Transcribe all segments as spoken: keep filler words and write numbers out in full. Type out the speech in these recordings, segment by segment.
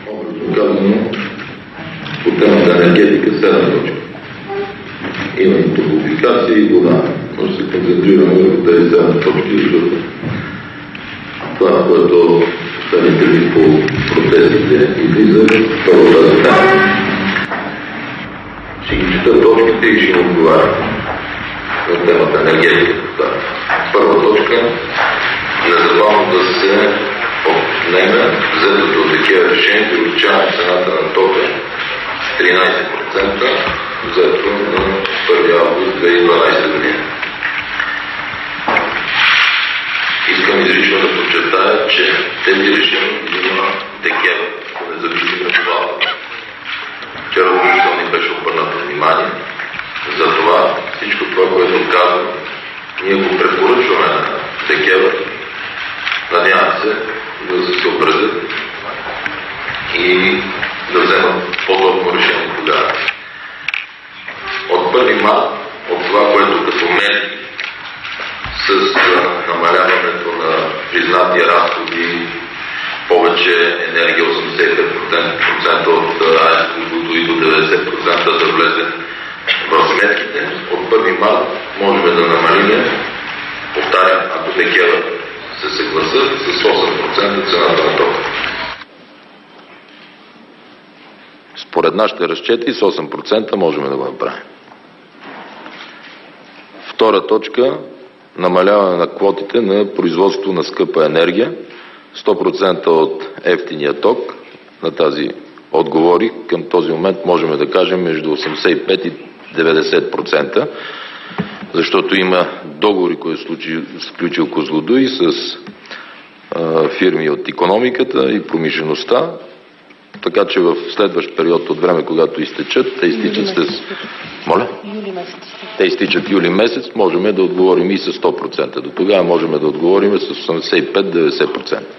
Образно казано, по темата енергетика седем точки. Има и топлофикация и вода. Но ще се концентрираме върху тези седем точки, защото това, което последните дни по протестите излиза, първо тази тема. Ще ги чета точките и ще им отговаря на темата енергетика. Първа точка – незабавно да се отнеме взетото от ДКЕВР решение за увеличаване цената на тока тринайсет процента, взето на първи август две хиляди и дванайсета година. Искам изрично да подчертая, че тези решения има ДКЕВР, независимо от това. Вчера обичателно ни беше обърнато внимание за това, всичко това, което казвам, ние го препоръчваме на ДКЕВР. Надявам се да се съобразят и да вземат по-точно решение тогава. От първи март, от това, което като мен с намаляването на признати разходи, повече енергия, осемдесет и пет процента от АЕС, и до деветдесет процента да влезе в сметките, от първи март можем да намалим, повтарям, ако ДКЕВР се съгласят, с осем процента цената на тока. Според нашите разчети с осем процента можем да го направим. Втора точка – намаляване на квотите на производство на скъпа енергия. сто процента от евтиния ток, на тази отговори, към този момент можем да кажем между осемдесет и пет и деветдесет процента, защото има договори, които е сключил Козлодуй с а, фирми от икономиката и промишлеността, така че в следващ период от време, когато изтечат, те изтичат с... Моля? Юли месец. Те изтичат юли месец, можем да отговорим и с сто процента. До тогава можем да отговорим с осемдесет и пет до деветдесет процента.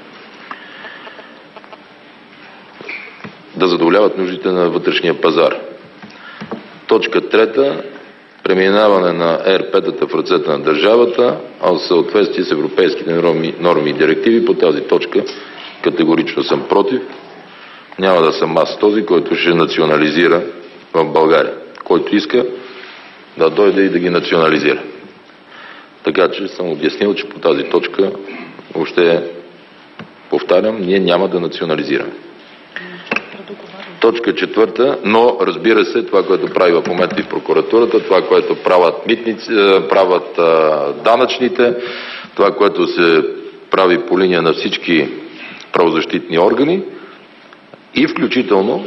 Да задоволяват нуждите на вътрешния пазар. Точка трета. Преминаване на Е Ер Пе-тата в ръцете на държавата, а в съответствие с европейските норми, норми и директиви. По тази точка категорично съм против. Няма да съм аз този, който ще национализира в България. Който иска да дойде и да ги национализира. Така че съм обяснил, че по тази точка въобще, повтарям, ние няма да национализираме. Точка четвърта, но разбира се, това, което прави в момента и прокуратурата, това, което правят митници, правят а, данъчните, това, което се прави по линия на всички правозащитни органи и включително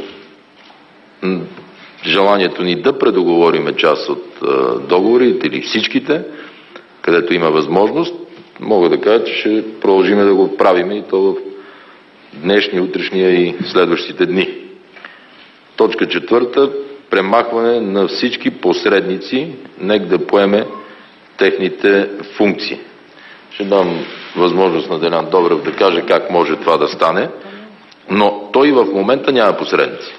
желанието ни да предоговориме част от а, договорите или всичките, където има възможност, мога да кажа, че ще продължим да го правим и то в днешния, утрешния и следващите дни. Точка четвърта. Премахване на всички посредници, нека да поеме техните функции. Ще дам възможност на Делян Добрев да каже как може това да стане, но той в момента няма посредници.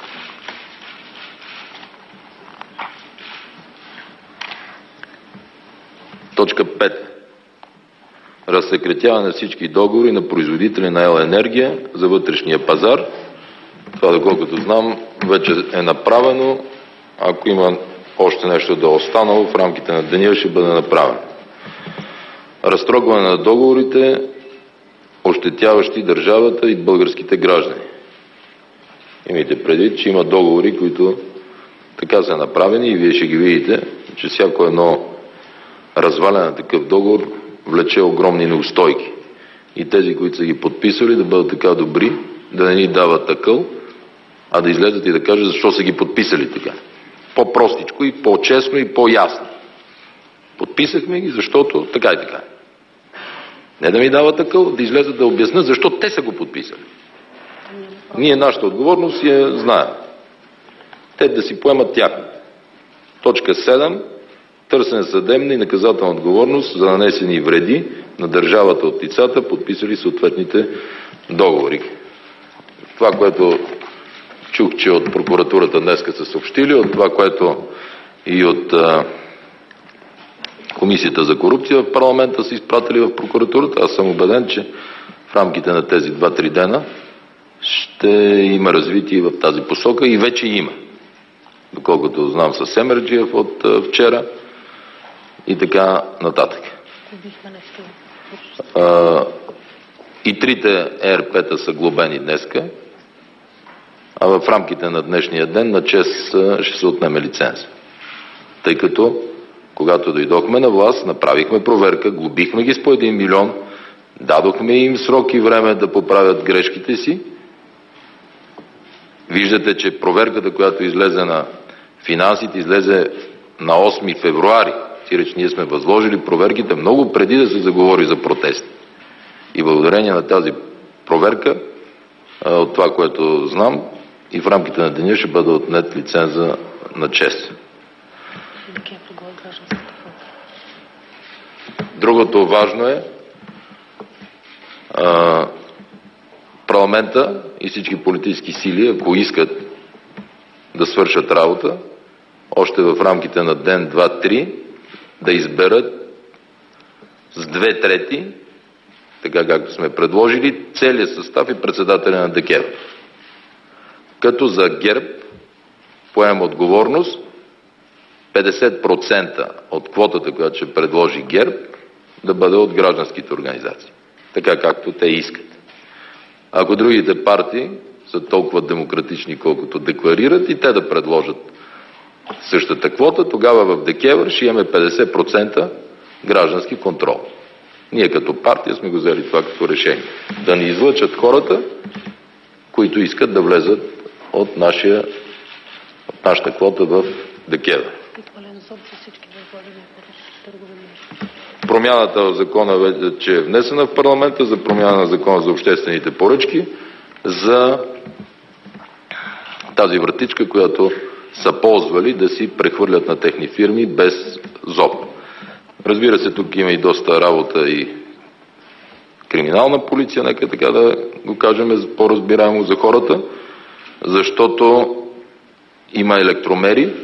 Точка пет. Разсекретяване на всички договори на производители на ел. енергия за вътрешния пазар. Това, доколкото знам, вече е направено. Ако има още нещо да е останало, в рамките на деня ще бъде направено. Разтрогване на договорите, ощетяващи държавата и българските граждани. Имайте предвид, че има договори, които така са направени и вие ще ги видите, че всяко едно разваляне на такъв договор влече огромни неустойки. И тези, които са ги подписали, да бъдат така добри, да не ни дават такъв, а да излезат и да кажат защо са ги подписали така. По-простичко и по-честно и по-ясно. Подписахме ги, защото така и така. Не да ми дават такъв, да излезат да обяснят защо те са го подписали. Ние нашата отговорност я знаем. Те да си поемат тяхната. Точка седем. Търсене съдебна и наказателна отговорност за нанесени вреди на държавата от лицата, подписали съответните договори. Това, което чух, че от прокуратурата днеска са съобщили, от това, което и от а, Комисията за корупция в парламента са изпратили в прокуратурата, аз съм убеден, че в рамките на тези два-три дена ще има развитие в тази посока и вече има. Доколкото знам с Семерджиев от вчера и така нататък. А, и трите Е Ер Пе-та са глобени днеска, а в рамките на днешния ден на ЧЕЗ ще се отнеме лиценз. Тъй като, когато дойдохме на власт, направихме проверка, глобихме ги с по един милион, дадохме им срок и време да поправят грешките си. Виждате, че проверката, която излезе на финансите, излезе на осми февруари. Сиреч ние сме възложили проверките много преди да се заговори за протести. И благодарение на тази проверка, от това, което знам, и в рамките на деня ще бъде отнет лиценза на ЧЕЗ. Другото важно е а, парламента и всички политически сили, ако искат да свършат работа, още в рамките на ден, два, три, да изберат с две трети, така както сме предложили, целият състав и председателя на Д К Е В. Като за ГЕРБ поем отговорност петдесет процента от квотата, която ще предложи ГЕРБ, да бъде от гражданските организации. Така както те искат. Ако другите партии са толкова демократични, колкото декларират, и те да предложат същата квота, тогава в Д К Е В ще имаме петдесет процента граждански контрол. Ние като партия сме го взели това като решение. Да ни излъчат хората, които искат да влезат от, нашия, от нашата квота в Д К Е В. Промяната в закона вече е внесена в парламента за промяна на закона за обществените поръчки, за тази вратичка, която са ползвали да си прехвърлят на техни фирми без ЗОП. Разбира се, тук има и доста работа и криминална полиция, нека така да го кажем по-разбираемо за хората, защото има електромери,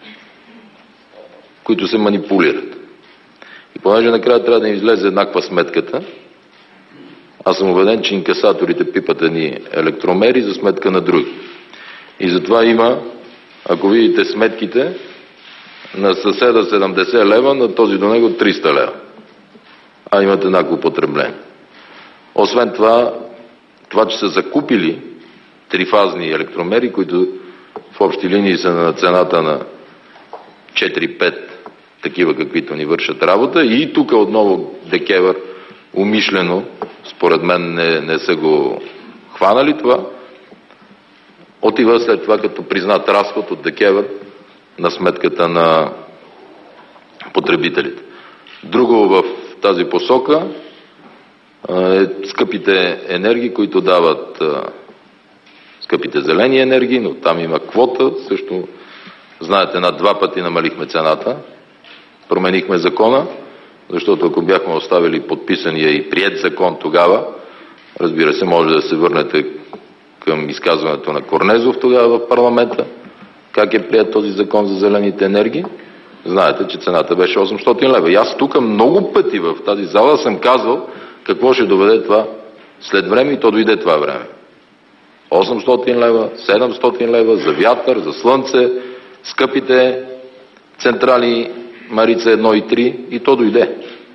които се манипулират. И понеже накрая трябва да им излезе еднаква сметката, аз съм убеден, че инкасаторите пипат едни електромери за сметка на други. И затова има, ако видите сметките, на съседа седемдесет лева, на този до него триста лева. А имат еднакво потребление. Освен това, това, че са закупили трифазни електромери, които в общи линии са на цената на четири-пет такива, каквито ни вършат работа. И тук отново Д К Е В умишлено, според мен не, не са го хванали това, отива след това като признат разход от Д К Е В на сметката на потребителите. Друго в тази посока е скъпите енергии, които дават скъпите зелени енергии, но там има квота. Също, знаете, на два пъти намалихме цената. Променихме закона, защото ако бяхме оставили подписания и приет закон тогава, разбира се, може да се върнете към изказването на Корнезов тогава в парламента, как е прият този закон за зелените енергии. Знаете, че цената беше осемстотин лева. И аз тук много пъти в тази зала съм казвал какво ще доведе това след време, и то дойде това време. осемстотин лева, седемстотин лева за вятър, за слънце, скъпите централи Марица едно и три, и то дойде.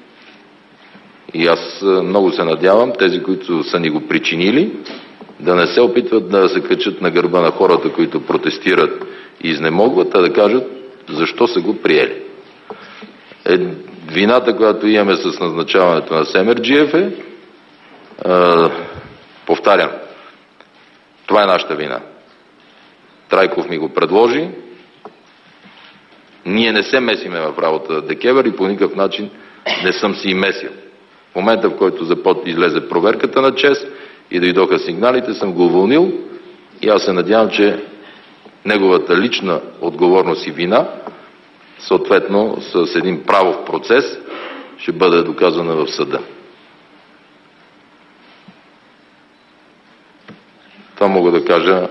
И аз много се надявам тези, които са ни го причинили, да не се опитват да се качат на гърба на хората, които протестират и изнемогват, а да кажат защо са го приели. Е, вината, която имаме с назначаването на Семерджиев е, е, повтарям, това е нашата вина. Трайков ми го предложи. Ние не се месиме в работа на Д К Е В и по никакъв начин не съм си и месил. В момента, в който запот излезе проверката на ЧЕЗ и дойдоха сигналите, съм го уволнил и аз се надявам, че неговата лична отговорност и вина, съответно с един правов процес, ще бъде доказана в съда. Това мога да кажа.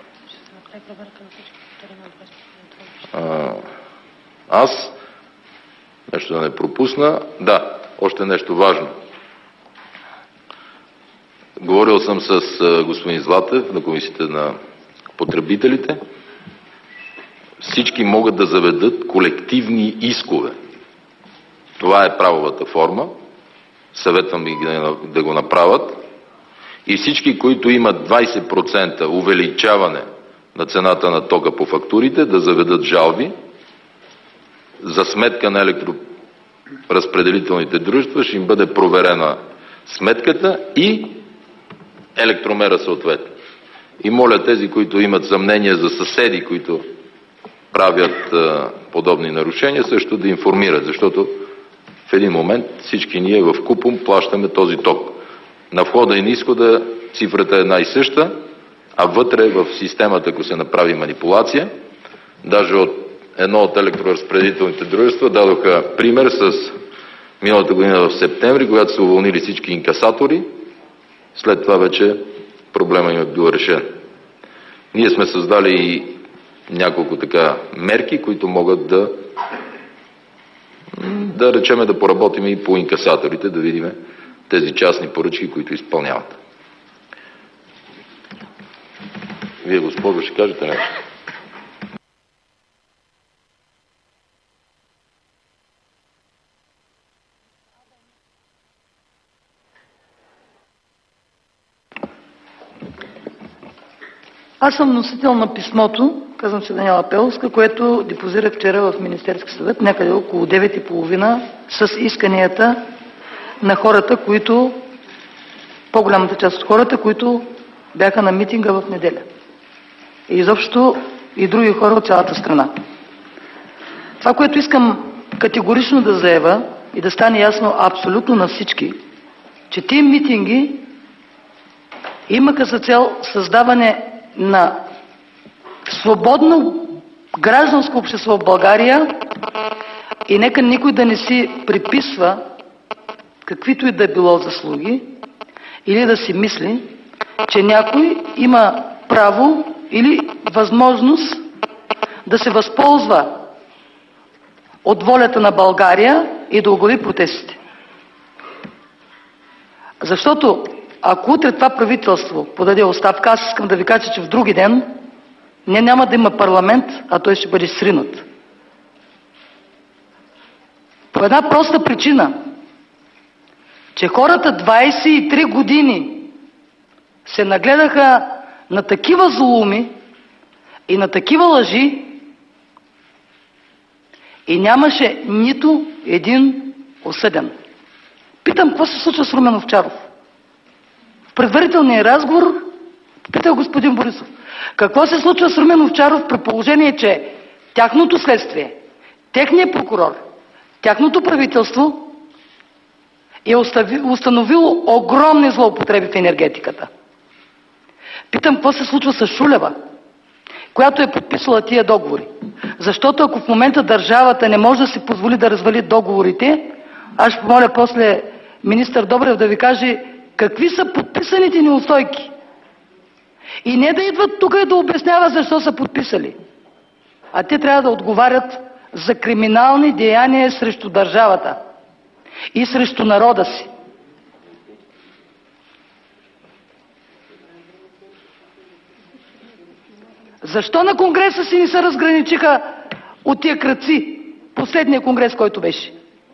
А, аз, нещо да не пропусна, да, още нещо важно. Говорил съм с господин Златев на Комисията на потребителите. Всички могат да заведат колективни искове. Това е правовата форма. Съветвам ги да го направят. И всички, които имат двайсет процента увеличаване на цената на тока по фактурите, да заведат жалби. За сметка на електроразпределителните дружества ще им бъде проверена сметката и електромера съответно. И моля тези, които имат съмнение за съседи, които правят а, подобни нарушения, също да информират, защото в един момент всички ние в купом плащаме този ток. На входа и на изхода цифрата е една и съща, а вътре в системата, ако се направи манипулация, даже от едно от електроразпределителните дружества дадоха пример с миналата година в септември, когато са уволнили всички инкасатори, след това вече проблема им е бил решен. Ние сме създали няколко така мерки, които могат да да речеме да поработим и по инкасаторите, да видим тези частни поръчки, които изпълняват. Вие, госпожо, ще кажете нещо? Аз съм носител на писмото, казвам се Даниела Пеловска, което депозирах вчера в Министерски съвет, някъде около девет и половина, с исканията на хората, които, по-голямата част от хората, които бяха на митинга в неделя. И изобщо и други хора от цялата страна. Това, което искам категорично да заявя и да стане ясно абсолютно на всички, че тия митинги имаха за цел създаване на свободно гражданско общество в България и нека никой да не си приписва каквито и да било заслуги или да си мисли, че някой има право или възможност да се възползва от волята на България и да оглави протестите. Защото ако утре това правителство подаде оставка, аз искам да ви кажа, че в други ден не няма да има парламент, а той ще бъде сринат. По една проста причина, че хората двайсет и три години се нагледаха на такива зулуми и на такива лъжи и нямаше нито един осъден. Питам, какво се случва с Румен Овчаров? В предварителния разговор питах господин Борисов, какво се случва с Румен Овчаров при положение, че тяхното следствие, техният прокурор, тяхното правителство е установило огромни злоупотреби в енергетиката. Питам, какво се случва с Шулева, която е подписала тия договори. Защото ако в момента държавата не може да си позволи да развали договорите, аз ще помоля после министър Добрев да ви каже какви са подписаните неустойки. И не да идват тук и да обяснява защо са подписали. А те трябва да отговарят за криминални деяния срещу държавата и срещу народа си. Защо на конгреса си не се разграничиха от тия крадци? Последния конгрес, който беше.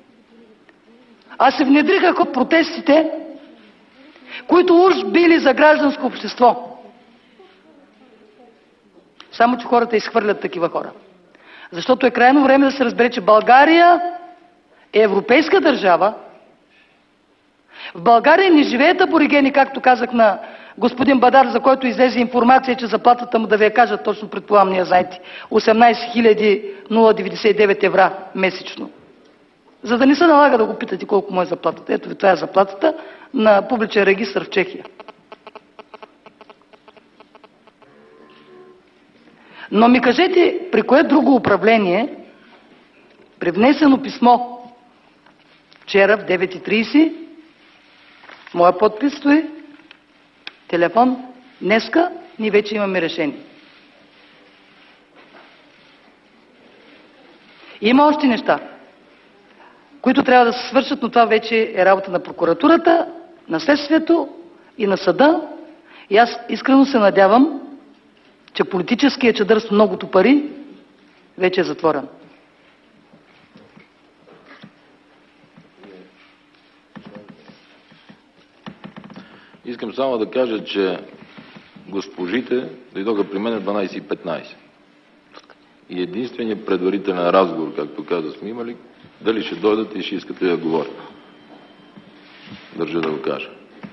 А се внедриха от протестите, които уж били за гражданско общество. Само, че хората изхвърлят такива хора. Защото е крайно време да се разбере, че България е европейска държава. В България не живеят аборигени, както казах на господин Бадар, за който излезе информация, че заплатата му, да ви я кажа точно, предполагам, не я знаете, осемнайсет хиляди деветдесет и девет евро месечно. За да не се налага да го питате колко му е заплатата. Ето ви, това е заплатата на публичен регистър в Чехия. Но ми кажете, при кое друго управление, при внесено писмо вчера в девет и трийсет, моя подпис стои, телефон, днеска ние вече имаме решение. Има още неща, които трябва да се свършат, но това вече е работа на прокуратурата, на следствието и на съда. И аз искрено се надявам, че политическият чадър с многото пари вече е затворен. Искам само да кажа, че госпожите дойдоха при мен дванайсет и петнайсет. И единственият предварителен разговор, както каза, сме имали, дали ще дойдат и ще искате да говорят. Държа да го кажа.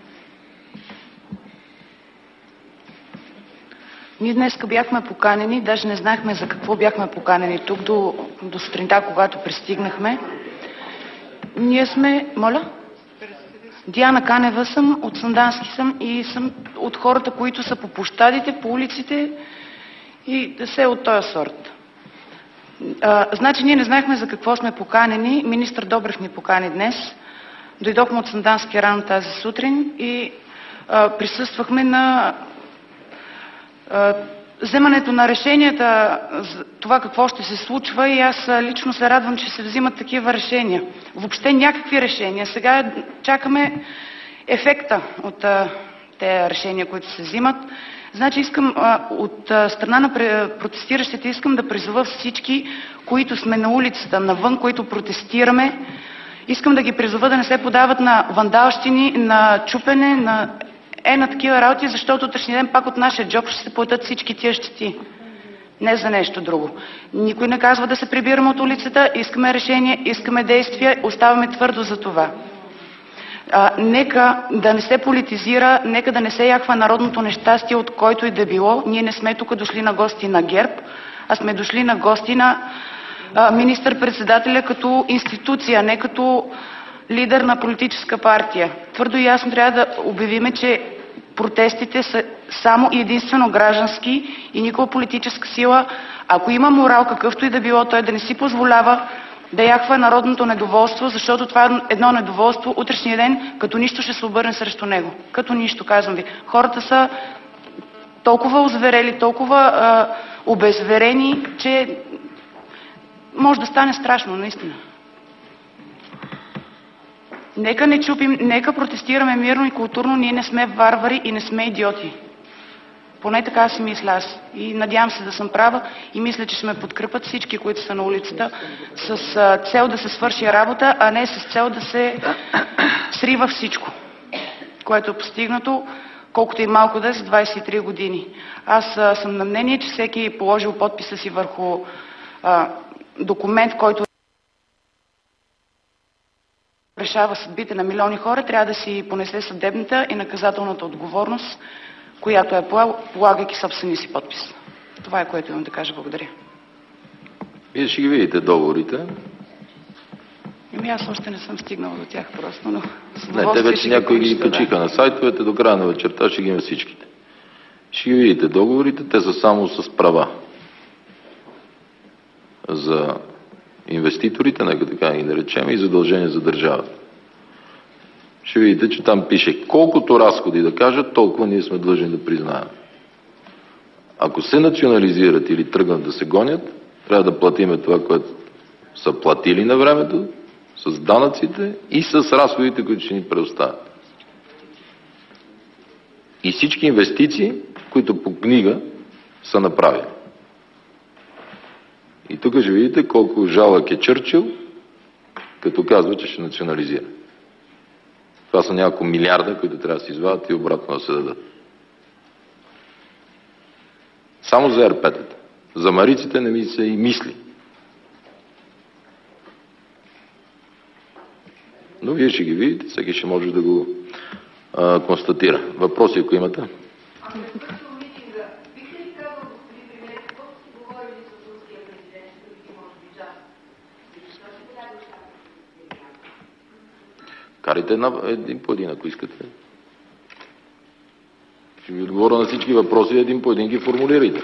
Ние днес бяхме поканени, даже не знаехме за какво бяхме поканени тук до, до сутринта, когато пристигнахме. Ние сме... Моля? Диана Канева съм, от Сандански съм и съм от хората, които са по площадите, по улиците и да се от този сорт. А, значи ние не знаехме за какво сме поканени. Министър Добрев ни покани днес. Дойдохме от Сандански рано тази сутрин и а, присъствахме на а, вземането на решенията за това какво ще се случва и аз лично се радвам, че се взимат такива решения. Въобще някакви решения. Сега чакаме ефекта от а, тези решения, които се взимат. Значи искам а, от а, страна на протестиращите искам да призова всички, които сме на улицата, навън, които протестираме. Искам да ги призова да не се подават на вандалщини, на чупене, на е на такива работи, защото утрешния ден пак от нашия джоб ще се платят всички тия щети. Не за нещо друго. Никой не казва да се прибираме от улицата, искаме решение, искаме действия, оставаме твърдо за това. А, нека да не се политизира, нека да не се яхва народното нещастие, от който и да било. Ние не сме тук дошли на гости на ГЕРБ, а сме дошли на гости на а, министър-председателя като институция, не като лидер на политическа партия. Твърдо и ясно трябва да обявиме, че протестите са само и единствено граждански и никаква политическа сила. Ако има морал, какъвто и да било, той да не си позволява да яхва народното недоволство, защото това е едно недоволство. Утрешния ден, като нищо, ще се обърне срещу него. Като нищо, казвам ви. Хората са толкова озверели, толкова а, обезверени, че може да стане страшно, наистина. Нека не чупим, нека протестираме мирно и културно, ние не сме варвари и не сме идиоти. Поне така си мисля аз. И надявам се да съм права и мисля, че ще ме подкрепят всички, които са на улицата, с а, цел да се свърши работа, а не с цел да се срива всичко, което е постигнато, колкото и малко да е за двайсет и три години. Аз а, съм на мнение, че всеки е положил подписа си върху а, документ, който решава съдбите на милиони хора, трябва да си понесе съдебната и наказателната отговорност, която е поел, полагайки собствения си подпис. Това е, което имам да кажа. Благодаря. Вие ще ги видите договорите. Ами аз още не съм стигнала до тях просто, но... Не, те вече някои ги качиха на сайтовете, до края на вечерта ще ги има всичките. Ще ги видите договорите, те са само с права. За инвеститорите, нека така ги наречем, и задължения за държавата. Ще видите, че там пише колкото разходи да кажат, толкова ние сме длъжни да признаем. Ако се национализират или тръгнат да се гонят, трябва да платиме това, което са платили на времето, с данъците и с разходите, които ще ни предоставят. И всички инвестиции, които по книга са направени. И тук ще видите колко жалък е Чърчил, като казва, че ще национализира. Това са няколко милиарда, които трябва да се извадят и обратно да се дадат. Само за ер пе-тата. За мариците не ми се и мисли. Но вие ще ги видите, всеки ще може да го а, констатира. Въпроси, ако имате? Карайте една, един по един, ако искате. Ще ви отговоря на всички въпроси, един по един ги формулирайте.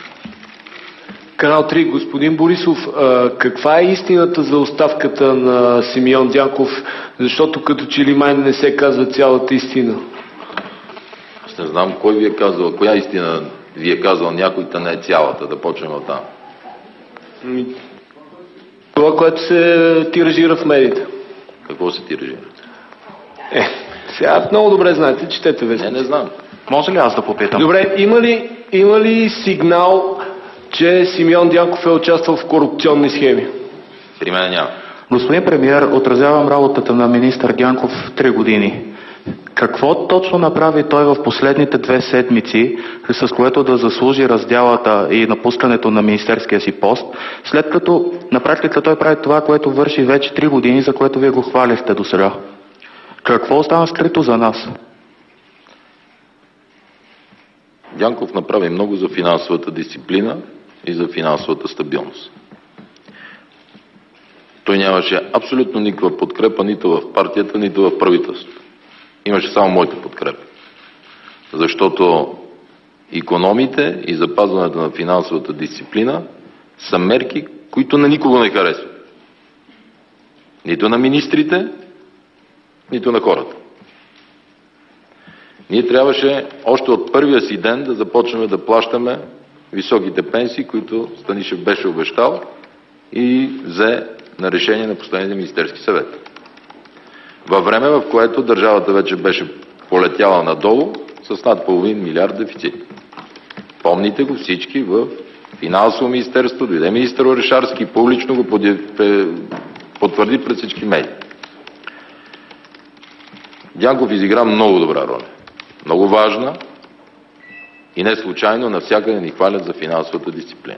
Канал три, господин Борисов, а, каква е истината за оставката на Симеон Дянков, защото като че ли май не се казва цялата истина? Аз не знам кой ви е казал, коя истина ви е казал някой, та не е цялата, да почнем от там. Това, което се тиражира в медиите. Какво се тиражира? Е, Сега много добре знаете, четете вестници. Не, не знам. Може ли аз да попитам? Добре, има ли, има ли сигнал, че Симеон Дянков е участвал в корупционни схеми? При мен няма. Господин премиер, отразявам работата на министър Дянков три години. Какво точно направи той в последните две седмици, с което да заслужи раздялата и напускането на министерския си пост, след като на практика той прави това, което върши вече три години, за което вие го хвалихте до сега? Какво остана скрито за нас? Дянков направи много за финансовата дисциплина и за финансовата стабилност. Той нямаше абсолютно никаква подкрепа нито в партията, нито в правителството. Имаше само моята подкрепа. Защото икономите и запазването на финансовата дисциплина са мерки, които на никого не харесват. Нито на министрите, нито на хората. Ние трябваше още от първия си ден да започнем да плащаме високите пенсии, които Станишев беше обещал и взе на решение на последния Министерски съвет. Във време, в което държавата вече беше полетяла надолу с над половин милиард дефицит. Помните го всички в Финансово министерство, дойде министър Орешарски, публично го потвърди пред всички медии. Дянков изигра много добра роля. Много важна и не случайно навсякъде ни хвалят за финансовата дисциплина.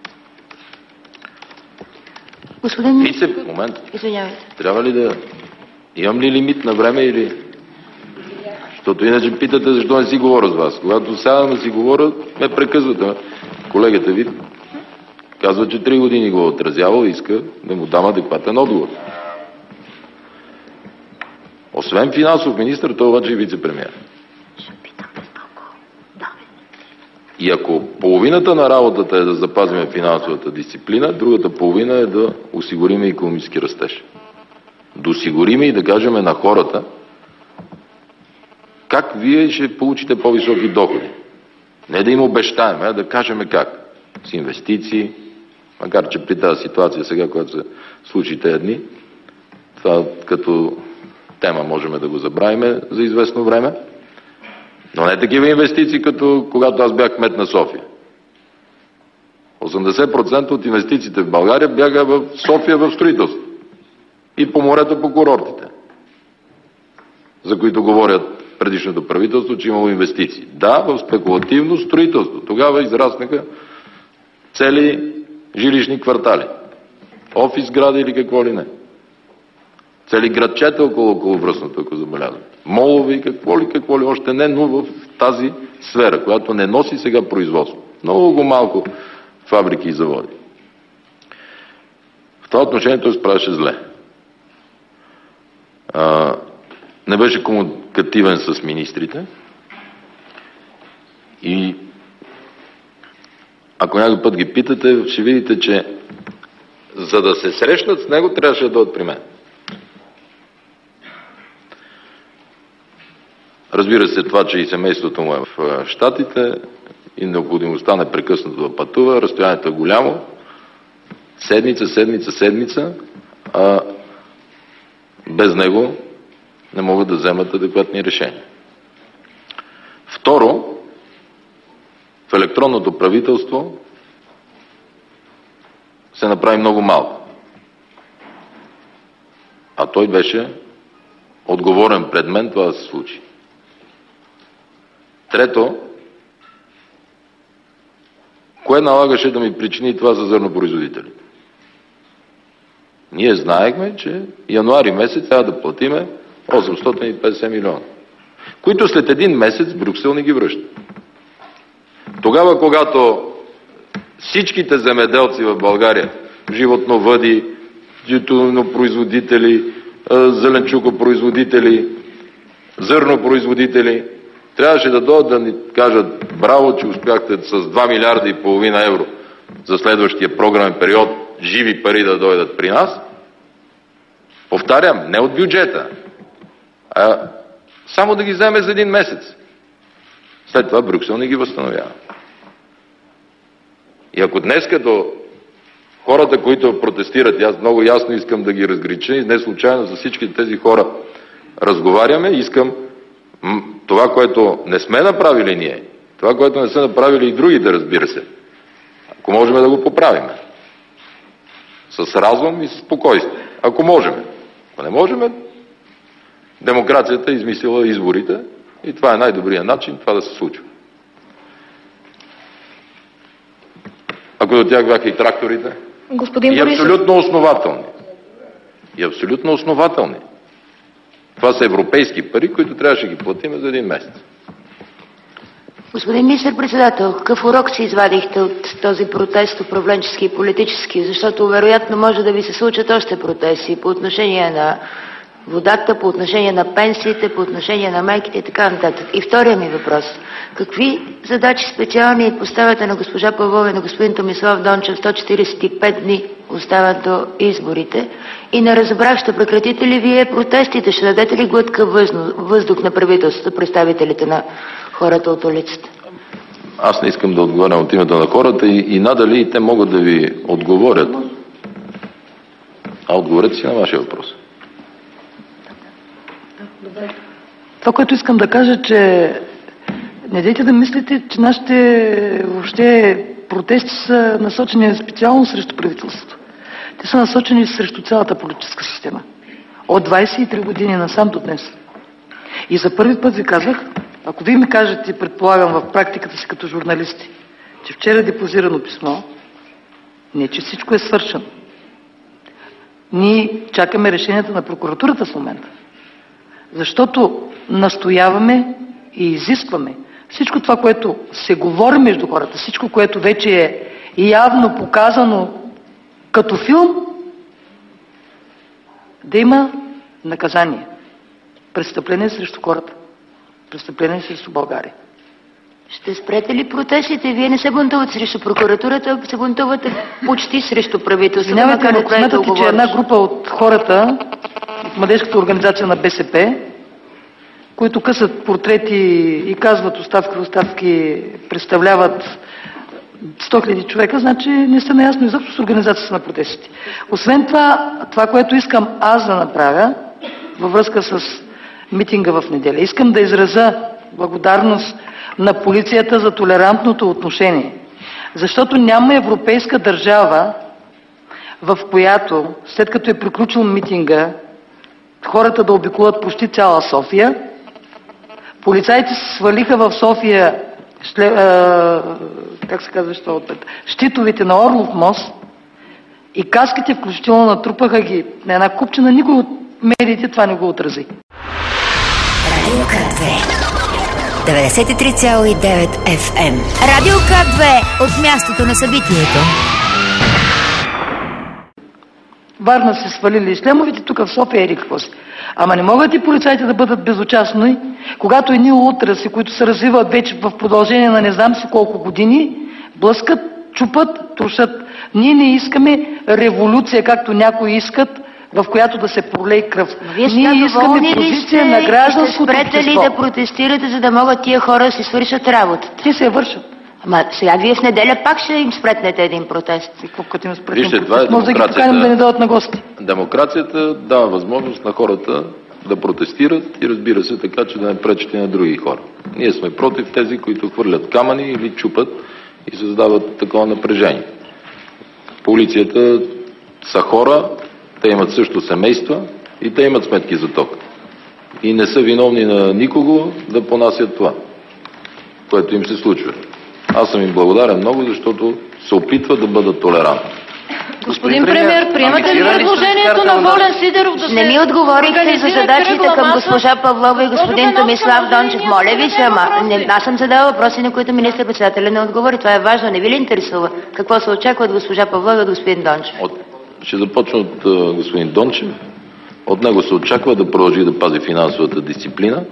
Господин... Вие се в момента. Извинявайте. Трябва ли да... Имам ли лимит на време или... Защото иначе питате защо не си говоря с вас. Когато сядам да си говоря, ме прекъсвате. Колегата ви казва, че три години го отразявал и иска да му дам адекватен отговор. Освен финансов министър, той обаче е вице-премиер. И ако половината на работата е да запазим финансовата дисциплина, другата половина е да осигурим икономически растеж. Да осигурим и да кажем на хората как вие ще получите по-високи доходи. Не да им обещаем, а да кажем как. С инвестиции, макар че при тази ситуация сега, когато се случи тези дни, това като тема можем да го забравим за известно време, но не такива инвестиции, като когато аз бях кмет на София. осемдесет процента от инвестициите в България бяха в София в строителство. И по морето, по курортите, за които говорят предишното правителство, че имало инвестиции. Да, в спекулативно строителство. Тогава израснаха цели жилищни квартали. Офис гради или какво ли не. Цели градчета около околовръстното, ако забелязвам. Молови, какво ли, какво ли, още не, но в тази сфера, която не носи сега производство. Много малко фабрики и заводи. В това отношение той справяше зле. А, не беше комуникативен с министрите и ако някой път ги питате, ще видите, че за да се срещнат с него, трябваше да дойдат при мен. Разбира се, това, че и семейството му е в Щатите и необходимостта непрекъснато да пътува, разстоянието е голямо, седмица, седмица, седмица, а без него не могат да вземат адекватни решения. Второ, в електронното правителство се направи много малко. А той беше отговорен пред мен това да се случи. Трето, кое налагаше да ми причини това за зърнопроизводителите? Ние знаехме, че януари месец трябва да платиме осемстотин и петдесет милиона, които след един месец Брюксел не ги връща. Тогава, когато всичките земеделци в България, животновъди, тютюнопроизводители, зеленчукопроизводители, зърнопроизводители, трябваше да дойдат да ни кажат браво, че успяхте с два милиарда и половина евро за следващия програмен период живи пари да дойдат при нас. Повтарям, не от бюджета, а само да ги вземе за един месец. След това Брюксел не ги възстановява. И ако днес като хората, които протестират, аз много ясно искам да ги разгранича и не случайно за всички тези хора разговаряме, искам Това, което не сме направили ние, това, което не са направили и другите, разбира се, ако можем да го поправим. С разум и с спокойствие. Ако можем. Ако не можем, демокрацията е измислила изборите и това е най-добрият начин това да се случва. Ако до тях бяха и тракторите. Господин и Борисов. абсолютно основателни. И абсолютно основателни. Това са европейски пари, които трябваше да ги платим за един месец. Господин министър-председател, какъв урок си извадихте от този протест, управленчески и политически? Защото вероятно може да ви се случат още протести по отношение на водата, по отношение на пенсиите, по отношение на майките и така нататък. И втория ми въпрос. Какви задачи специални поставяте на госпожа Павлова и на господин Томислав Дончев? сто четиридесет и пет дни остават до изборите. И не разбрах, ще прекратите ли вие протестите? Ще дадете ли глътка въздух на правителството, представителите на хората от улицата? Аз не искам да отговарям от името на хората и, и надали и те могат да ви отговорят. А отговорете си на вашия въпрос. Това, което искам да кажа, че не дейте да мислите, че нашите въобще протести са насочени специално срещу правителството. Те са насочени срещу цялата политическа система. От двадесет и три години насам до днес. И за първи път ви казах, ако вие ми кажете, предполагам в практиката си като журналисти, че вчера е депозирано писмо, не че всичко е свършено. Ние чакаме решенията на прокуратурата в момента. Защото настояваме и изискваме всичко това, което се говори между хората, всичко, което вече е явно показано като филм, да има наказание. Престъпление срещу хората. Престъпление срещу България. Ще спрете ли протестите? Вие не се бунтувате срещу прокуратурата, се бунтувате почти срещу правителството. Извинявайте, ако смятате, че една група от хората в младежката организация на БСП, които късат портрети и казват оставки, оставки, представляват сто хиляди човека, значи не сте наясно изобщо с организацията на протестите. Освен това, това, което искам аз да направя във връзка с митинга в неделя, искам да изразя благодарност на полицията за толерантното отношение. Защото няма европейска държава, в която, след като е приключил митинга, хората да обиколят почти цяла София, полицаите се свалиха в София шле, а, как се казва, що отпред, щитовите на Орлов мост и каските включително натрупаха ги на една купчина, никой от медиите това не го отрази. Радио К две деветдесет и три цяло и девет Еф Ем. Радио К две от мястото на събитието. Варна се свалили шлемовите, тук в София или какво си. Ама не могат и полицайите да бъдат безучастни, когато едни ултраси, които се развиват вече в продължение на не знам си колко години, блъскат, чупат, трошат. Ние не искаме революция, както някои искат, в която да се пролее кръв. Вие Ние искаме позиция на гражданското общество. Спрете ли да протестирате, за да могат тия хора да си свършат работата? Те се я вършат. Ама сега вие в неделя пак ще им спретнете един протест. И какво като им спретнем Вижте, протест? това е Може да ги поканим да не дадат на гости. Демокрацията дава възможност на хората да протестират и разбира се така, че да не пречите на други хора. Ние сме против тези, които хвърлят камъни или чупат и създават такова напрежение. Полицията са хора, те имат също семейства и те имат сметки за ток. И не са виновни на никого да понасят това, което им се случва. Аз съм им благодарен много, защото се опитват да бъдат толерантни. Господин премиер, приемате ли предложението на Волен Сидеров да се Не ми отговорихте за задачите към госпожа Павлова и господин Томислав Дончев. Моля ви се, ама не, аз съм задала въпроси, на които министър-председателя не отговори. Това е важно. Не ви ли интересува какво се очаква от госпожа Павлова и от господин Дончев? От, ще започна от uh, господин Дончев. От него се очаква да продължи да пази финансовата дисциплина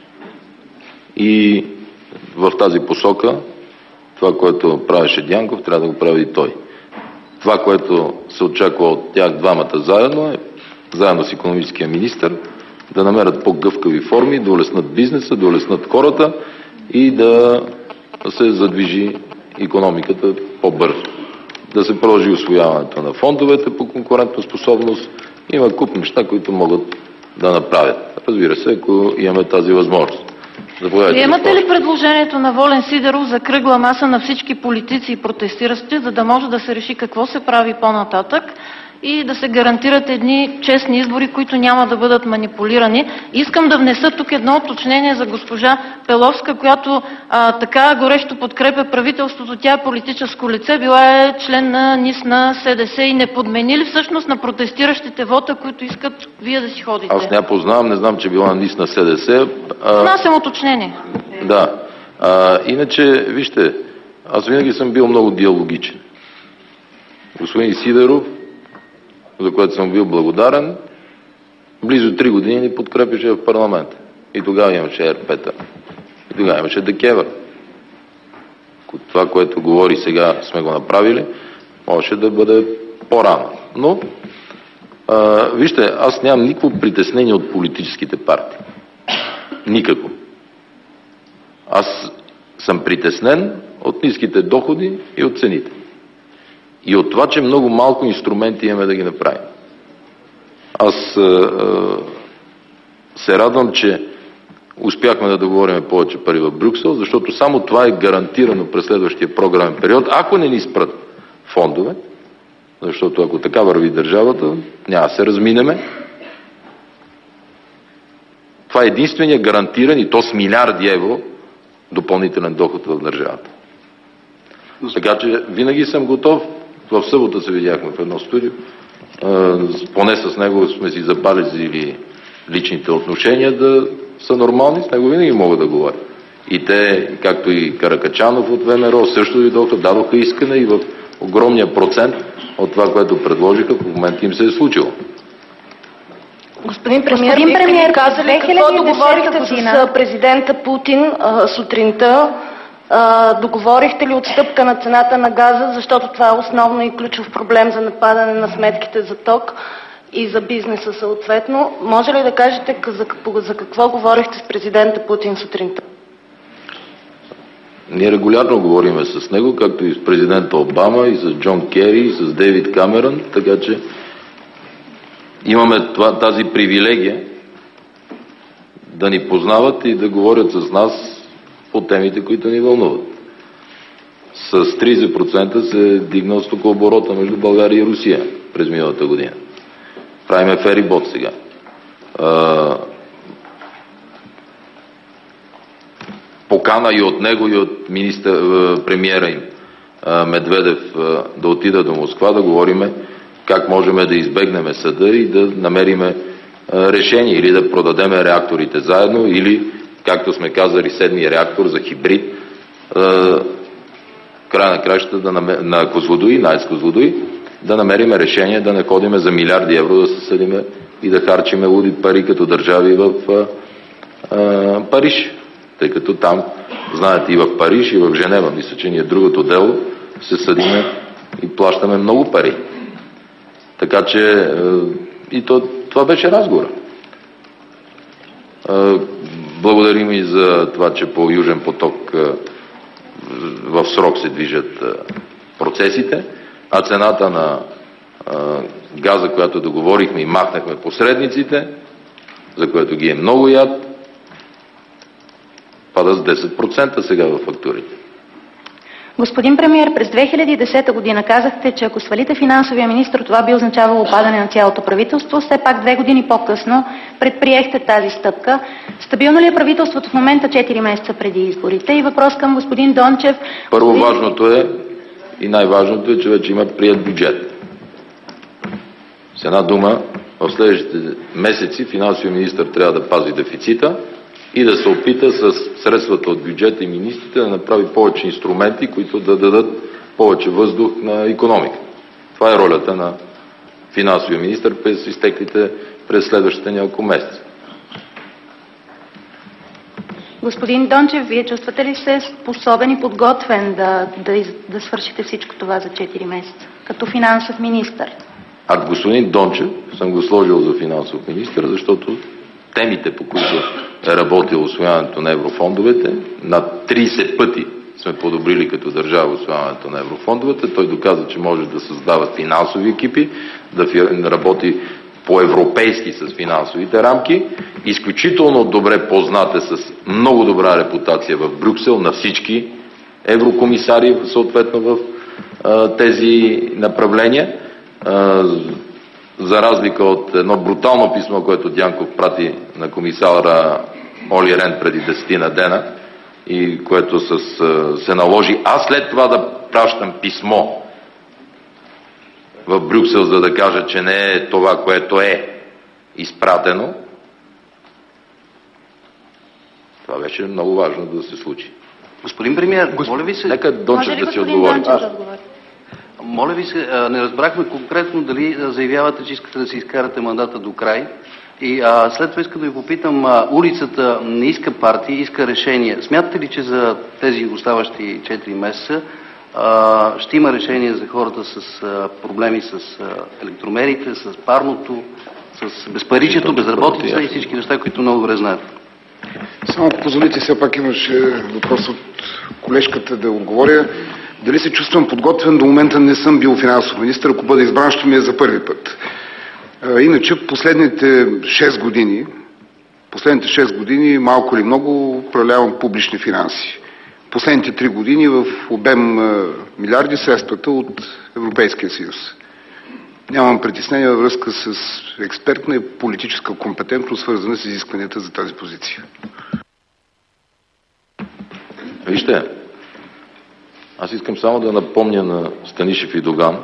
и в тази посока това, което правеше Дянков, трябва да го прави и той. Това, което се очаква от тях двамата заедно, е заедно с икономическия министър, да намерят по-гъвкави форми, да улеснат бизнеса, да улеснат хората и да се задвижи икономиката по-бързо. Да се продължи усвояването на фондовете по конкурентоспособност. Има куп неща, които могат да направят. Разбира се, ако имаме тази възможност. Приемате ли предложението на Волен Сидеров за кръгла маса на всички политици и протестиращи, за да може да се реши какво се прави по-нататък и да се гарантират едни честни избори, които няма да бъдат манипулирани? Искам да внеса тук едно уточнение за госпожа Пеловска, която а, така горещо подкрепя правителството. Тя е политическо лице, била е член на НИС на СДС и не подмени ли всъщност на протестиращите вота, които искат вие да си ходите? Аз не я познавам, не знам, че била на НИС на СДС. А... Внасям уточнение. Да. А, иначе, вижте, аз винаги съм бил много диалогичен. Господин Сидеров, за което съм бил благодарен, близо три години ни подкрепяше в парламента. И тогава имаше Ер Пе Та. И тогава имаше ДКЕВР. Това, което говори сега, сме го направили, можеше да бъде по-рано. Но, а, вижте, аз нямам никакво притеснение от политическите партии. Никакво. Аз съм притеснен от ниските доходи и от цените. И от това, че много малко инструменти имаме да ги направим. Аз а, а, се радвам, че успяхме да договорим повече пари в Брюксел, защото само това е гарантирано през следващия програмен период, ако не ни спрат фондове, защото ако така върви държавата, няма да се разминеме. Това е единствения гарантиран, и то с милиарди евро, допълнителен доход в държавата. Така че винаги съм готов. В събота се видяхме в едно студио. Поне с него сме си запалили личните отношения да са нормални. С него винаги мога да говоря. И те, както и Каракачанов от ВМРО, също дойдоха, дадоха искане и в огромния процент от това, което предложиха, в момента им се е случило. Господин премиер, Господин премиер казали какво договорихте с президента Путин а, сутринта? А, договорихте ли отстъпка на цената на газа, защото това е основно и ключов проблем за нападане на сметките за ток и за бизнеса съответно? Може ли да кажете за, за какво говорихте с президента Путин сутринта? Ние регулярно говориме с него, както и с президента Обама, и с Джон Кери, и с Дейвид Камерън, така че имаме това, тази привилегия да ни познават и да говорят с нас по темите, които ни вълнуват. С трийсет процента се дигнал стокооборота между България и Русия през миналата година. Правиме ферибот сега. А, покана и от него, и от министър, премиера им Медведев да отида до Москва, да говориме как можем да избегнем съда и да намериме решение, или да продадеме реакторите заедно, или, както сме казали, седмия реактор за хибрид, края на кращата да намер... на Козлодуй, на АЕЦ Козлодуй, да намериме решение да не ходиме за милиарди евро да се съдиме и да харчиме луди пари като държави в а, а, Париж. Тъй като там, знаете, и в Париж, и в Женева, мисля, че ние другото дело се съдиме и плащаме много пари. Така че и то, това беше разговор. Благодарим и за това, че по Южен поток в срок се движат процесите, а цената на газа, която договорихме и махнахме посредниците, за което ги е много яд, пада с десет процента сега във фактурите. Господин премиер, през две хиляди и десета година казахте, че ако свалите финансовия министр, това би означавало падане на цялото правителство. Все пак две години по-късно предприехте тази стъпка. Стабилно ли е правителството в момента четири месеца преди изборите? И въпрос към господин Дончев. Първо важното е и най-важното е, че вече има прият бюджет. С една дума, в следващите месеци финансовия министр трябва да пази дефицита и да се опита с средствата от бюджета и министрите да направи повече инструменти, които да дадат повече въздух на икономика. Това е ролята на финансовия министр през изтеклите през следващите няколко месеца. Господин Дончев, вие чувствате ли се способен и подготвен да, да, да свършите всичко това за четири месеца, като финансов министър? А господин Дончев съм го сложил за финансов министър, защото темите, по които е работил усвояването на еврофондовете, над трийсет пъти сме подобрили като държава усвояването на еврофондовете. Той доказа, че може да създава финансови екипи, да работи по-европейски с финансовите рамки, изключително добре познат е с много добра репутация в Брюксел на всички еврокомисари, съответно в а, тези направления. А, за разлика от едно брутално писмо, което Дянков прати на комисара Оли Рен преди десетина дена и което с, а, се наложи аз след това да пращам писмо в Брюксел, за да кажа, че не е това, което е изпратено. Това беше много важно да се случи. Господин премиер, Госп... моля ви се... Нека Дончев да си отговори. Да отговори. Моля ви се, не разбрахме конкретно дали заявявате, че искате да си изкарате мандата до край. И а, след това искам да ви попитам, а, улицата не иска партии, иска решение. Смятате ли, че за тези оставащи четири месеца а, ще има решение за хората с а, проблеми с а, електромерите, с парното, с безпаричието, безработица и всички неща, които много добре знаят? Само позволите, все пак имаше въпрос от колежката да отговоря. Дали се чувствам подготвен? До момента не съм бил финансов министър. Ако бъда избран, ще ми е за първи път. А, иначе последните шест години, последните шест години малко или много управлявам публични финанси. Последните три години в обем а, милиарди средствата от Европейския съюз. Нямам притеснение във връзка с експертна и политическа компетентност, свързана с изискванията за тази позиция. Вижте, аз искам само да напомня на Станишев и Доган,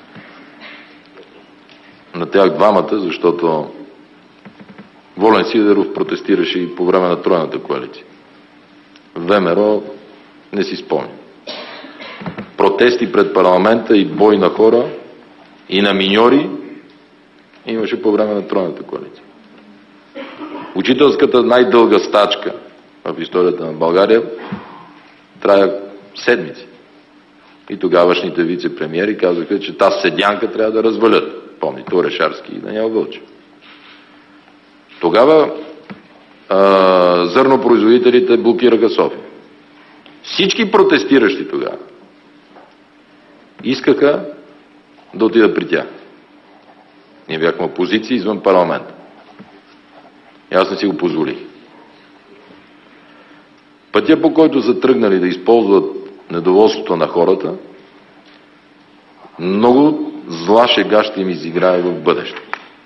на тях двамата, защото Волен Сидеров протестираше и по време на тройната коалиция. ВМРО не си спомня. Протести пред парламента и бой на хора и на миньори имаше по време на тройната коалиция. Учителската най-дълга стачка в историята на България трая седмици. И тогавашните вице-премиери казаха, че тази седянка трябва да развалят. Помните Орешарски и Даниел Вълчев. Тогава а, зърнопроизводителите блокираха София. Всички протестиращи тогава искаха да отидат при тях. Ние бяхме опозиция извън парламента. И аз не си го позволих. Пътя, по който са тръгнали да използват недоволството на хората, много зла шега ще им изиграе в бъдеще.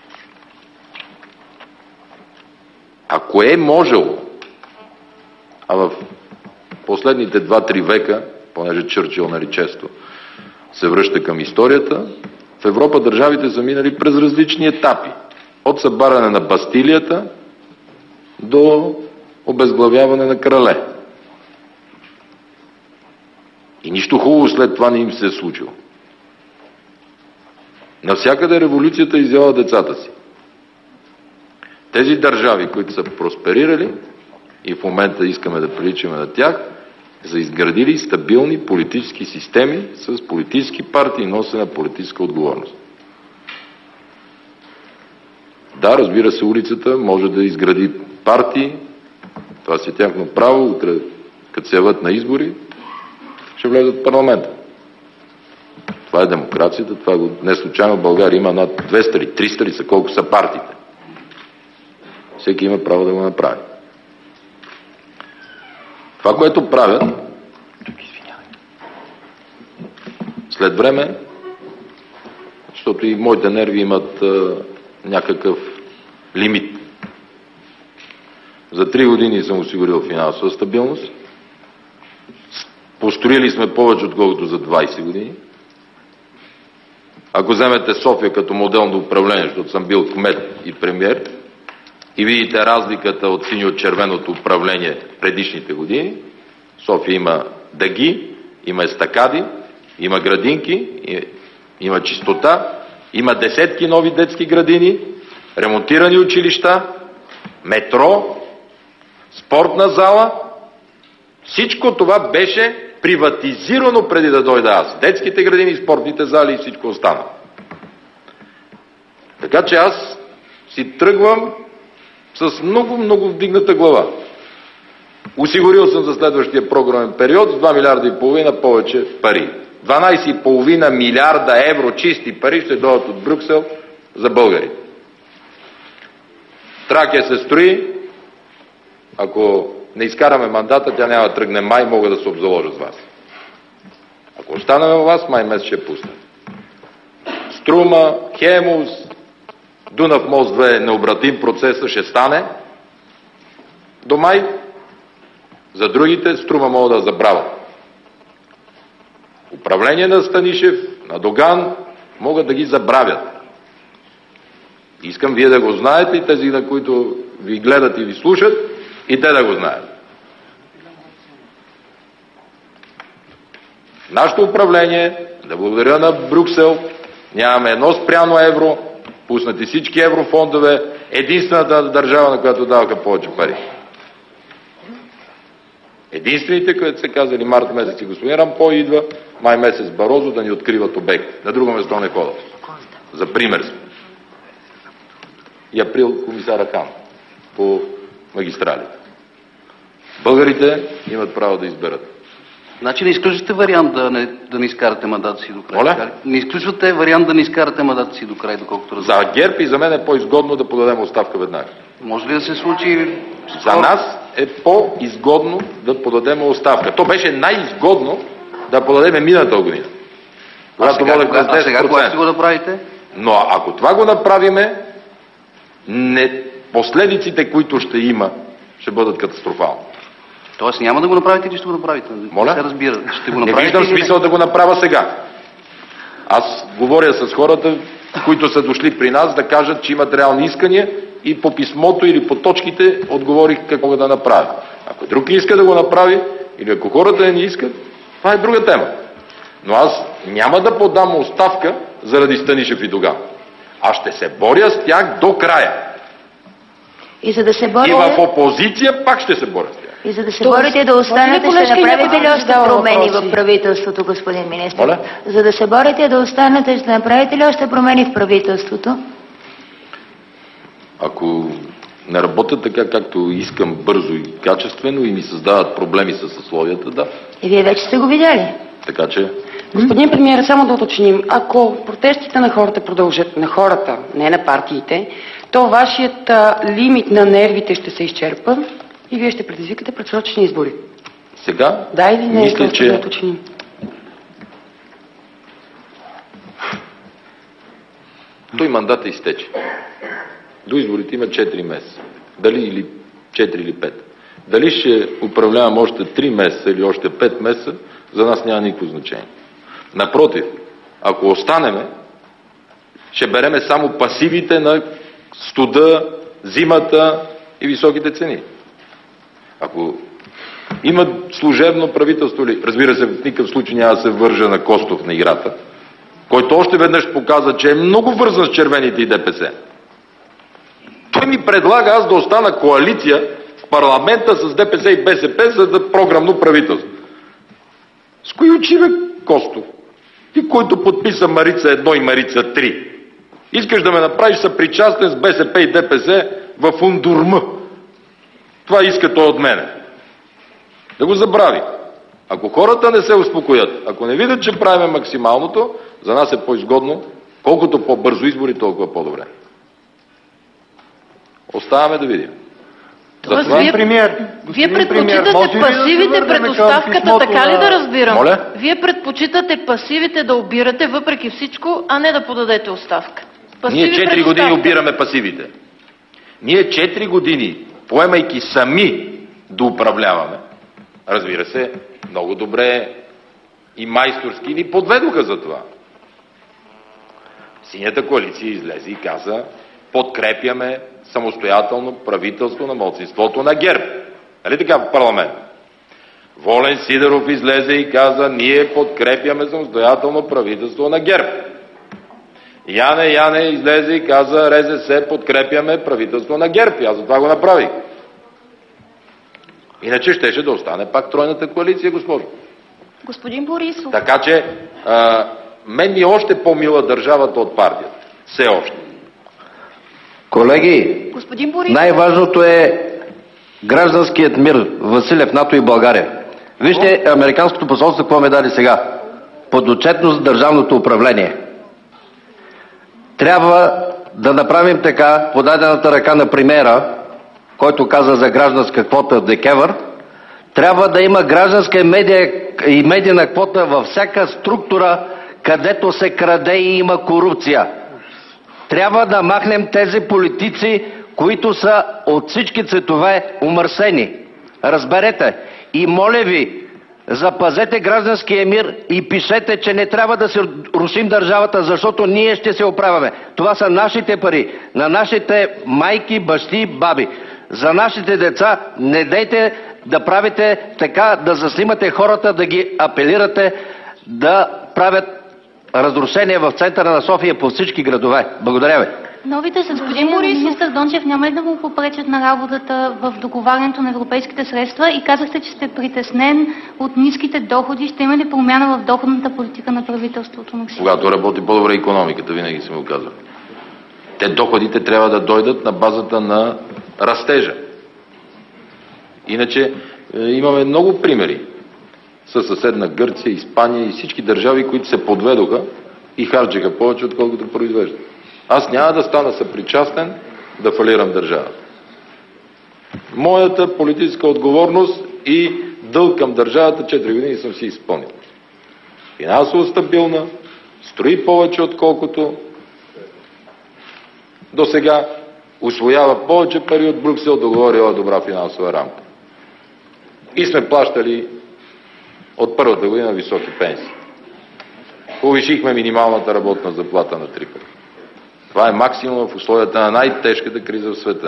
Ако е можело, а в последните два-три века, понеже Чърчил нали често се връща към историята, в Европа държавите са минали през различни етапи. От събаряне на Бастилията до обезглавяване на крале. И нищо хубаво след това не им се е случило. Навсякъде революцията изяла децата си. Тези държави, които са просперирали и в момента искаме да приличаме на тях, са изградили стабилни политически системи с политически партии и носена политическа отговорност. Да, разбира се, улицата може да изгради партии, това си е тяхно право, утре, като се явят на избори, ще влезат в парламента. Това е демокрацията, това е не случайно в България има над двеста или триста ли са, колко са партиите. Всеки има право да го направи. Това, което правят, след време, защото и моите нерви имат а, някакъв лимит. За три години съм осигурил финансова стабилност. Построили сме повече, отколкото за двайсет години. Ако вземете София като модел на управление, защото съм бил кмет и премиер, и видите разликата от синьо-червеното управление предишните години, София има дъги, има естакади, има градинки, има чистота, има десетки нови детски градини, ремонтирани училища, метро, спортна зала. Всичко това беше приватизирано преди да дойда аз. Детските градини, спортните зали и всичко останало. Така че аз си тръгвам с много-много вдигната глава. Осигурил съм за следващия програмен период с два милиарда и половина повече пари. дванайсет и половина милиарда евро чисти пари ще дойдат от Брюксел за българите. Тракия се строи. Ако не изкараме мандата, тя няма да тръгне май, мога да се обзаложа с вас. Ако останаме у вас, май месец ще пусне. Струма, Хемус, Дунав мост две, необратим процеса ще стане до май. За другите Струма мога да забравя. Управление на Станишев, на Доган могат да ги забравят. Искам вие да го знаете и тези, на които ви гледат и ви слушат, и те да го знаят. Нашето управление, да благодаря на Брюксел, нямаме едно спряно евро, пуснати всички еврофондове, единствената държава, на която даваха повече пари. Единствените, които са казали март месец и господин Рампой идва, май месец Барозо да ни откриват обекти. На друго место не ходят. За пример сме. И април комисара Хан по магистралите. Българите имат право да изберат. Значи не изключвате вариант да не, да не изкарате мандата си до край? Моля? Не изключвате вариант да не изкарате мандата си до край, доколкото разбирам. За ГЕРБ и за мен е по-изгодно да подадем оставка веднага. Може ли да се случи... За нас е по-изгодно да подадем оставка. То беше най-изгодно да подадем миналата година. А сега, кога, а сега кога ще го направите? Но ако това го направиме, не, последиците, които ще има, ще бъдат катастрофални. Тоест няма да го направите или ще го направите? Моля? Не се разбира. Ще го не направите виждам смисъл да го направя сега. Аз говоря с хората, които са дошли при нас, да кажат, че имат реални искания и по писмото или по точките отговорих какво мога да направя. Ако друг не иска да го направи, или ако хората не искат, това е друга тема. Но аз няма да подам оставка заради Станишев и Доган. Аз ще се боря с тях до края. И за да се боря... И в опозиция пак ще се боря с тях. И за да се борите да останете, ще направите ли още промени в правителството, господин министър? Моля? За да се борите да останете, ще направите ли още промени в правителството? Ако не работят така, както искам, бързо и качествено и ми създават проблеми с съсловията, да. И вие вече сте го видяли. Така че... Господин премиер, само да уточним, ако протестите на хората продължат, на хората, не на партиите, то вашият а, лимит на нервите ще се изчерпа и вие ще предизвикате предсрочни избори. Сега? Да или не? Мисля, че... да уточним. Той мандата изтече. До изборите има четири месеца. Дали или четири или пет. Дали ще управлявам още три месеца или още пет месеца, за нас няма никакво значение. Напротив, ако останеме, ще береме само пасивите на студа, зимата и високите цени. Ако има служебно правителство ли, разбира се, в никакъв случай няма да се вържа на Костов на играта, който още веднъж показа, че е много вързан с червените и ДПС. Той ми предлага аз да остана коалиция в парламента с ДПС и БСП за да програмно правителство. С кои очи, бе, Костов? Ти, който подписа Марица едно и Марица три. Искаш да ме направиш съпричастен с БСП и ДПС в Ундурма. Това иска той от мене. Да го забрави. Ако хората не се успокоят, ако не видят, че правим максималното, за нас е по-изгодно, колкото по-бързо избори, толкова по-добре. Оставаме да видим. Тоест, вие, премиер, вие предпочитате пасивите да пред оставката, така ли да разбирам? Моля? Вие предпочитате пасивите да обирате въпреки всичко, а не да подадете оставка. Пасиви Ние четири пред години оставка. обираме пасивите. Ние четири години, поемайки сами да управляваме, разбира се, много добре и майсторски ни подведоха за това. Синята коалиция излезе и каза, подкрепяме самостоятелно правителство на малцинството на ГЕРБ. Нали така в парламент? Волен Сидеров излезе и каза, ние подкрепяме самостоятелно правителство на ГЕРБ. Яне Яне излезе и каза, РЗС подкрепяме правителство на ГЕРБ. И аз за това го направих. Иначе щеше да остане пак тройната коалиция, госпожо. Господин Борисов. Така че, а, мен ми е още по-мила държавата от партията. Все още. Колеги, Господин Борисов. най-важното е гражданският мир, Василев, НАТО и България. Вижте, американското посолство какво ме даде сега. Подотчетност за държавното управление. Трябва да направим така, подадената ръка на премиера, който каза за гражданска квота в ДКЕВР, трябва да има гражданска медия и медийна квота във всяка структура, където се краде и има корупция. Трябва да махнем тези политици, които са от всички цветове умърсени. Разберете. И моля ви, запазете гражданския мир и пишете, че не трябва да се рушим държавата, защото ние ще се оправяме. Това са нашите пари, на нашите майки, бащи, баби. За нашите деца не дейте да правите така, да заснимате хората, да ги апелирате да правят разрушения в центъра на София по всички градове. Благодаря ви. Новите съдържания на министър Дончев няма ли да му попречат на работата в договарянето на европейските средства? И казахте, че сте притеснен от ниските доходи. Ще има ли промяна в доходната политика на правителството? Когато работи по-добре икономиката, винаги сме го казали. Те доходите трябва да дойдат на базата на растежа. Иначе е, имаме много примери със съседна Гърция, Испания и всички държави, които се подведоха и харчеха повече, отколкото произвеждат. Аз няма да стана съпричастен да фалирам държавата. Моята политическа отговорност и дълг към държавата четири години съм си изпълнил. Финансово стабилна, строи повече отколкото до сега, усвоява повече пари от Брюксел, договорила добра финансова рамка. И сме плащали от първата година високи пенсии. Повишихме минималната работна заплата на три пъти. Това е максимум в условията на най-тежката криза в света.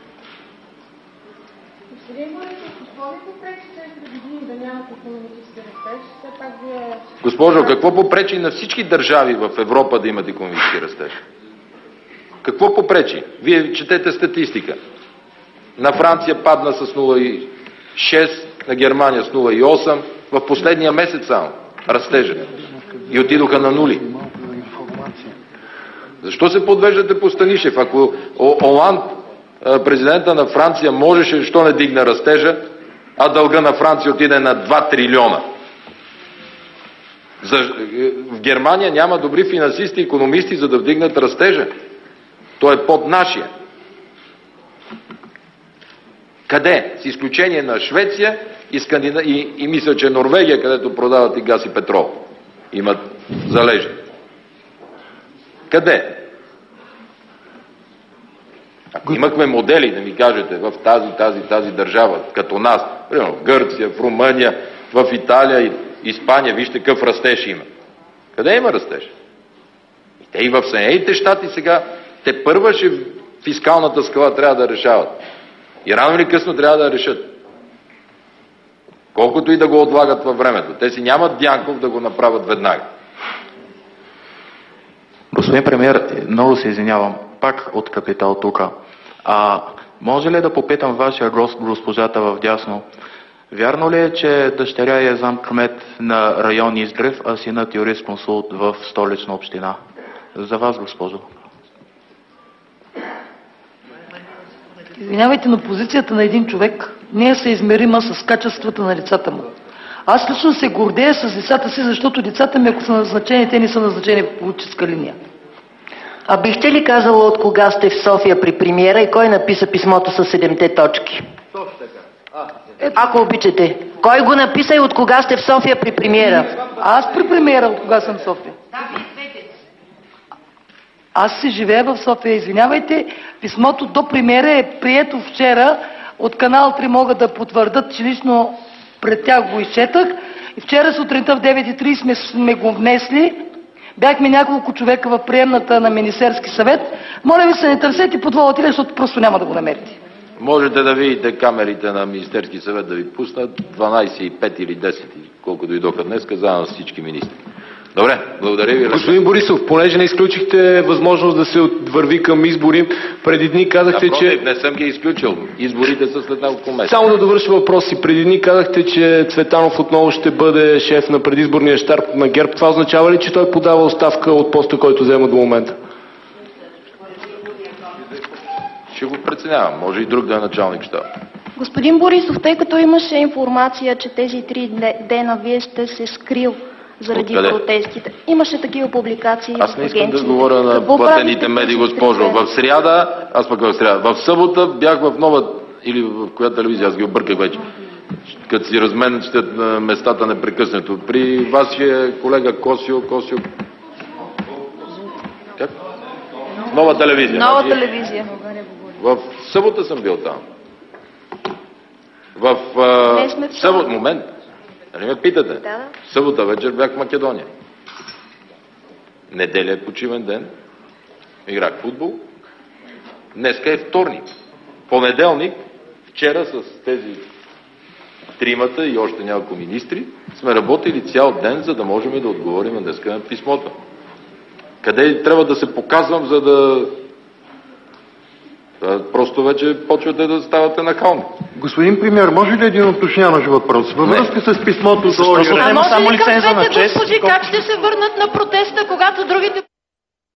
Госпожо, какво попречи на всички държави в Европа да имат икономически растеж? Какво попречи? Вие четете статистика. На Франция падна с нула цяло и шест, на Германия с нула цяло и осем, в последния месец само растежа. И отидоха на нули. Защо се подвеждате по Станишев? Ако Оланд, президента на Франция, можеше, защо не дигна растежа, а дълга на Франция отиде на два трилиона? За... В Германия няма добри финансисти и икономисти, за да вдигнат растежа. Той е под нашия. Къде? С изключение на Швеция и, Скандина... и, и мисля, че Норвегия, където продават и газ и петрол. Имат залежи. Къде? Ако имахме модели, да ми кажете, в тази, тази, тази държава, като нас, примерно в Гърция, в Румъния, в Италия и Испания, вижте какъв растеж има. Къде има растеж? И те и в Съединените щати сега, те първа ще фискалната скала трябва да решават. И рано или късно трябва да решат. Колкото и да го отлагат във времето. Те си нямат Дянков да го направят веднага. Господин премиер, много се извинявам. Пак от Капитал тук. А може ли да попитам вашия гост, госпожата в дясно? Вярно ли е, че дъщеря е замкмет на район Изгрев, а синът юрисконсулт в Столична община? За вас, госпожо. Извинявайте, но позицията на един човек не е съизмерима с качествата на лицата му. Аз лично се гордея с децата си, защото децата ми, ако са назначени, те не са назначени по политическа линия. А бихте ли казала от кога сте в София при премиера и кой написа писмото с седемте точки? Ако обичате. Кой го написа и от кога сте в София при премиера? Аз при премиера от кога съм в София? Аз си живея в София. Извинявайте, писмото до премиера е прието вчера. От Канал три могат да потвърдат, че лично пред тях го изчетах. И вчера сутринта в девет и трийсет сме, сме го внесли. Бяхме няколко човека в приемната на Министерски съвет. Моля ви се, не търсете подволата, защото просто няма да го намерите. Можете да видите камерите на Министерски съвет да ви пуснат дванайсет и пет или десет, колко дойдоха днес, заедно с всички министри. Добре, благодаря ви. Господин Борисов, понеже не изключихте възможност да се върви към избори, преди дни казахте, да, че... Не съм ги изключил. Изборите са след няколко месеца. Само да довърша въпроси. Преди дни казахте, че Цветанов отново ще бъде шеф на предизборния щаб на ГЕРБ. Това означава ли, че той подава оставка от поста, който взема до момента? Ще го преценявам. Може и друг да е началник щаб. Господин Борисов, тъй като имаше информация, че тези три дена вие сте се скрил заради Откъде? протестите. Имаше такива публикации. Аз не искам агенции. да говоря на Какво платените правите медии, тези госпожо. три дни? В сряда, аз пък в сряда, в събота бях в нова, или в коя телевизия, аз ги обърках вече, като си разменят на местата непрекъснато. При вашия колега Косио, Косио... Как? Нова телевизия. Нова значи, телевизия. В събота съм бил там. В Не сме в събота... Момент. Нали ме питате? Да, да. В събота вечер бях в Македония. Неделя е почивен ден. Играх футбол. Днеска е вторник. Понеделник, вчера с тези тримата и още няколко министри, сме работили цял ден, за да можем да отговорим днеска на писмото. Къде трябва да се показвам, за да... Просто вече почвате да ставате нахални. Господин премиер, може ли един уточняващ въпрос? Във връзка с писмото до... А може ли към двете госпожи как ще се върнат на протеста, когато другите...